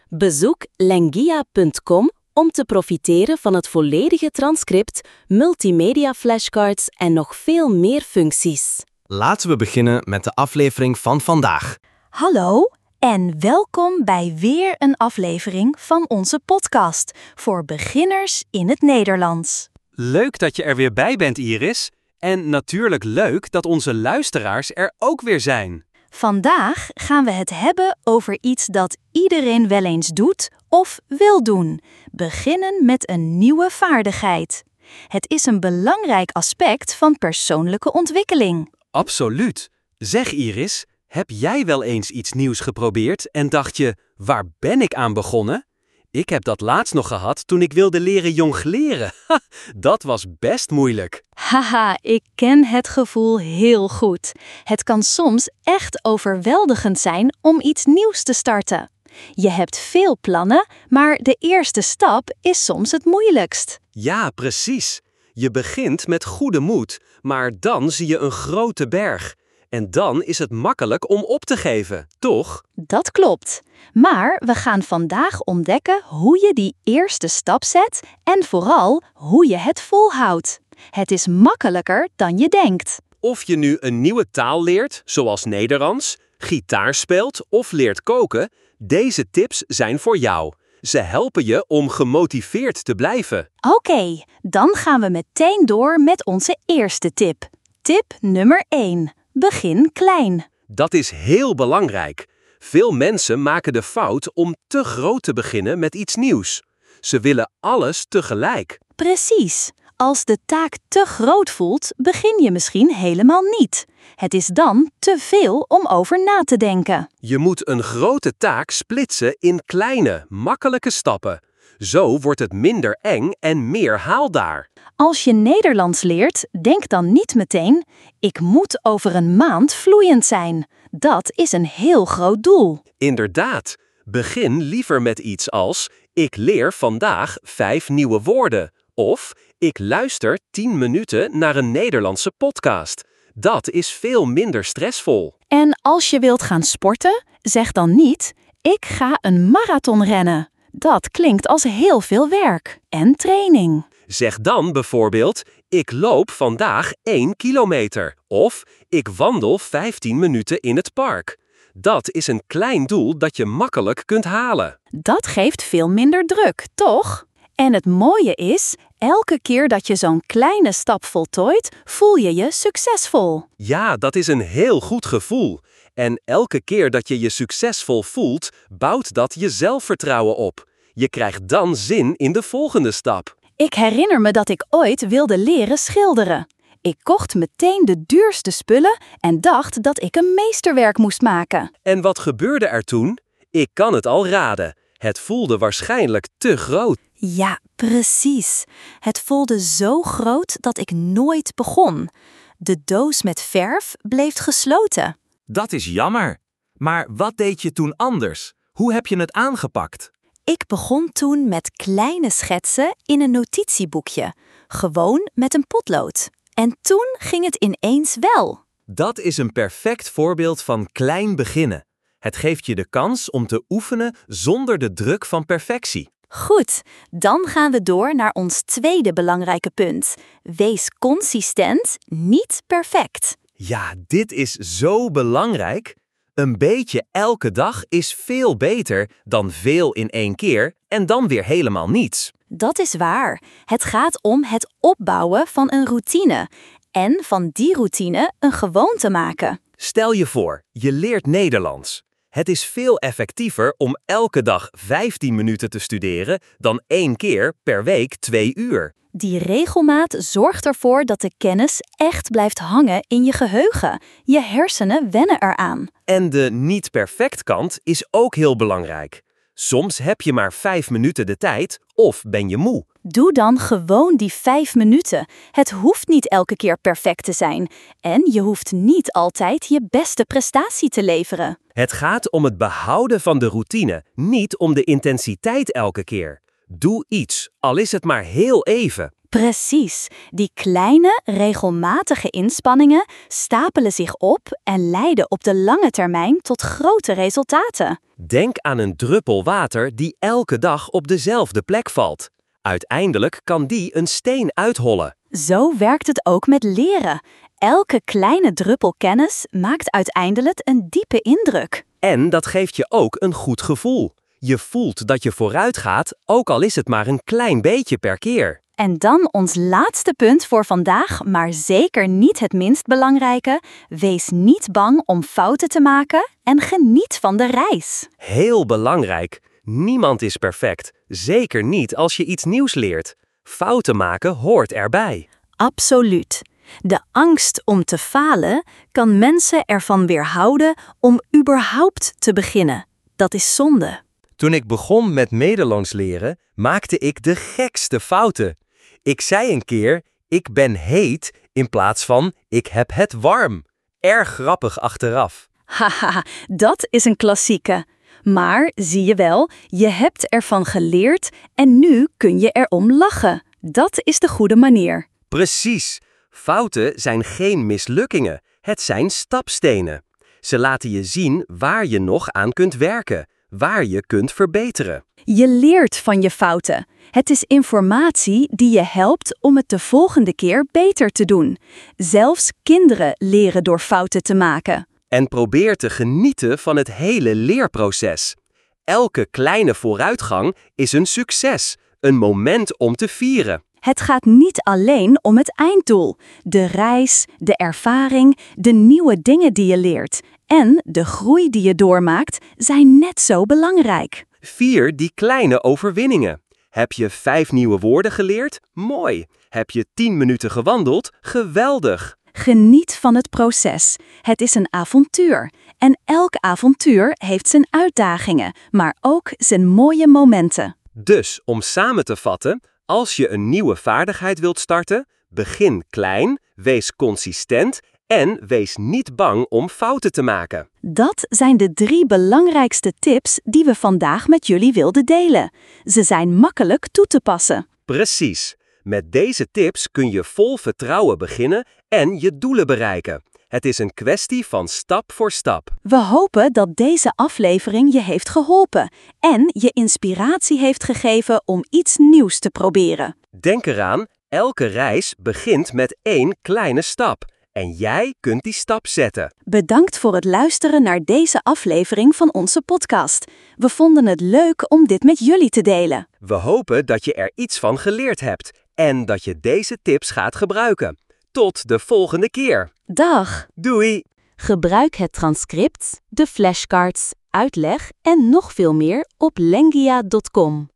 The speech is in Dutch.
Bezoek lengia.com om te profiteren van het volledige transcript, multimedia flashcards en nog veel meer functies. Laten we beginnen met de aflevering van vandaag. Hallo en welkom bij weer een aflevering van onze podcast voor beginners in het Nederlands. Leuk dat je er weer bij bent, Iris. En natuurlijk leuk dat onze luisteraars er ook weer zijn. Vandaag gaan we het hebben over iets dat iedereen wel eens doet of wil doen. Beginnen met een nieuwe vaardigheid. Het is een belangrijk aspect van persoonlijke ontwikkeling. Absoluut. Zeg Iris, heb jij wel eens iets nieuws geprobeerd en dacht je, waar ben ik aan begonnen? Ik heb dat laatst nog gehad toen ik wilde leren jongleren. Dat was best moeilijk. Haha, ik ken het gevoel heel goed. Het kan soms echt overweldigend zijn om iets nieuws te starten. Je hebt veel plannen, maar de eerste stap is soms het moeilijkst. Ja, precies. Je begint met goede moed, maar dan zie je een grote berg. En dan is het makkelijk om op te geven, toch? Dat klopt. Maar we gaan vandaag ontdekken hoe je die eerste stap zet en vooral hoe je het volhoudt. Het is makkelijker dan je denkt. Of je nu een nieuwe taal leert, zoals Nederlands, gitaar speelt of leert koken, deze tips zijn voor jou. Ze helpen je om gemotiveerd te blijven. Oké, dan gaan we meteen door met onze eerste tip. Tip nummer 1. Begin klein. Dat is heel belangrijk. Veel mensen maken de fout om te groot te beginnen met iets nieuws. Ze willen alles tegelijk. Precies. Als de taak te groot voelt, begin je misschien helemaal niet. Het is dan te veel om over na te denken. Je moet een grote taak splitsen in kleine, makkelijke stappen. Zo wordt het minder eng en meer haalbaar. Als je Nederlands leert, denk dan niet meteen, ik moet over een maand vloeiend zijn. Dat is een heel groot doel. Inderdaad. Begin liever met iets als, ik leer vandaag 5 nieuwe woorden. Of, ik luister 10 minuten naar een Nederlandse podcast. Dat is veel minder stressvol. En als je wilt gaan sporten, zeg dan niet, ik ga een marathon rennen. Dat klinkt als heel veel werk en training. Zeg dan bijvoorbeeld, ik loop vandaag 1 kilometer. Of, ik wandel 15 minuten in het park. Dat is een klein doel dat je makkelijk kunt halen. Dat geeft veel minder druk, toch? En het mooie is, elke keer dat je zo'n kleine stap voltooit, voel je je succesvol. Ja, dat is een heel goed gevoel. En elke keer dat je je succesvol voelt, bouwt dat je zelfvertrouwen op. Je krijgt dan zin in de volgende stap. Ik herinner me dat ik ooit wilde leren schilderen. Ik kocht meteen de duurste spullen en dacht dat ik een meesterwerk moest maken. En wat gebeurde er toen? Ik kan het al raden. Het voelde waarschijnlijk te groot. Ja, precies. Het voelde zo groot dat ik nooit begon. De doos met verf bleef gesloten. Dat is jammer. Maar wat deed je toen anders? Hoe heb je het aangepakt? Ik begon toen met kleine schetsen in een notitieboekje. Gewoon met een potlood. En toen ging het ineens wel. Dat is een perfect voorbeeld van klein beginnen. Het geeft je de kans om te oefenen zonder de druk van perfectie. Goed, dan gaan we door naar ons tweede belangrijke punt. Wees consistent, niet perfect. Ja, dit is zo belangrijk. Een beetje elke dag is veel beter dan veel in 1 keer en dan weer helemaal niets. Dat is waar. Het gaat om het opbouwen van een routine. En van die routine een gewoonte maken. Stel je voor, je leert Nederlands. Het is veel effectiever om elke dag 15 minuten te studeren dan 1 keer per week 2 uur. Die regelmaat zorgt ervoor dat de kennis echt blijft hangen in je geheugen. Je hersenen wennen eraan. En de niet perfect kant is ook heel belangrijk. Soms heb je maar 5 minuten de tijd of ben je moe. Doe dan gewoon die 5 minuten. Het hoeft niet elke keer perfect te zijn. En je hoeft niet altijd je beste prestatie te leveren. Het gaat om het behouden van de routine, niet om de intensiteit elke keer. Doe iets, al is het maar heel even. Precies, die kleine, regelmatige inspanningen stapelen zich op en leiden op de lange termijn tot grote resultaten. Denk aan een druppel water die elke dag op dezelfde plek valt. Uiteindelijk kan die een steen uithollen. Zo werkt het ook met leren. Elke kleine druppel kennis maakt uiteindelijk een diepe indruk. En dat geeft je ook een goed gevoel. Je voelt dat je vooruit gaat, ook al is het maar een klein beetje per keer. En dan ons laatste punt voor vandaag, maar zeker niet het minst belangrijke. Wees niet bang om fouten te maken en geniet van de reis. Heel belangrijk. Niemand is perfect. Zeker niet als je iets nieuws leert. Fouten maken hoort erbij. Absoluut. De angst om te falen kan mensen ervan weerhouden om überhaupt te beginnen. Dat is zonde. Toen ik begon met Nederlands leren, maakte ik de gekste fouten. Ik zei een keer, ik ben heet, in plaats van, ik heb het warm. Erg grappig achteraf. Haha, dat is een klassieke. Maar zie je wel, je hebt ervan geleerd en nu kun je erom lachen. Dat is de goede manier. Precies. Fouten zijn geen mislukkingen. Het zijn stapstenen. Ze laten je zien waar je nog aan kunt werken, waar je kunt verbeteren. Je leert van je fouten. Het is informatie die je helpt om het de volgende keer beter te doen. Zelfs kinderen leren door fouten te maken. En probeer te genieten van het hele leerproces. Elke kleine vooruitgang is een succes, een moment om te vieren. Het gaat niet alleen om het einddoel. De reis, de ervaring, de nieuwe dingen die je leert en de groei die je doormaakt zijn net zo belangrijk. Vier die kleine overwinningen. Heb je 5 nieuwe woorden geleerd? Mooi. Heb je 10 minuten gewandeld? Geweldig. Geniet van het proces. Het is een avontuur. En elk avontuur heeft zijn uitdagingen, maar ook zijn mooie momenten. Dus, om samen te vatten, als je een nieuwe vaardigheid wilt starten, begin klein, wees consistent en wees niet bang om fouten te maken. Dat zijn de 3 belangrijkste tips die we vandaag met jullie wilden delen. Ze zijn makkelijk toe te passen. Precies. Met deze tips kun je vol vertrouwen beginnen en je doelen bereiken. Het is een kwestie van stap voor stap. We hopen dat deze aflevering je heeft geholpen en je inspiratie heeft gegeven om iets nieuws te proberen. Denk eraan, elke reis begint met 1 kleine stap. En jij kunt die stap zetten. Bedankt voor het luisteren naar deze aflevering van onze podcast. We vonden het leuk om dit met jullie te delen. We hopen dat je er iets van geleerd hebt en dat je deze tips gaat gebruiken. Tot de volgende keer. Dag! Doei! Gebruik het transcript, de flashcards, uitleg en nog veel meer op lengia.com.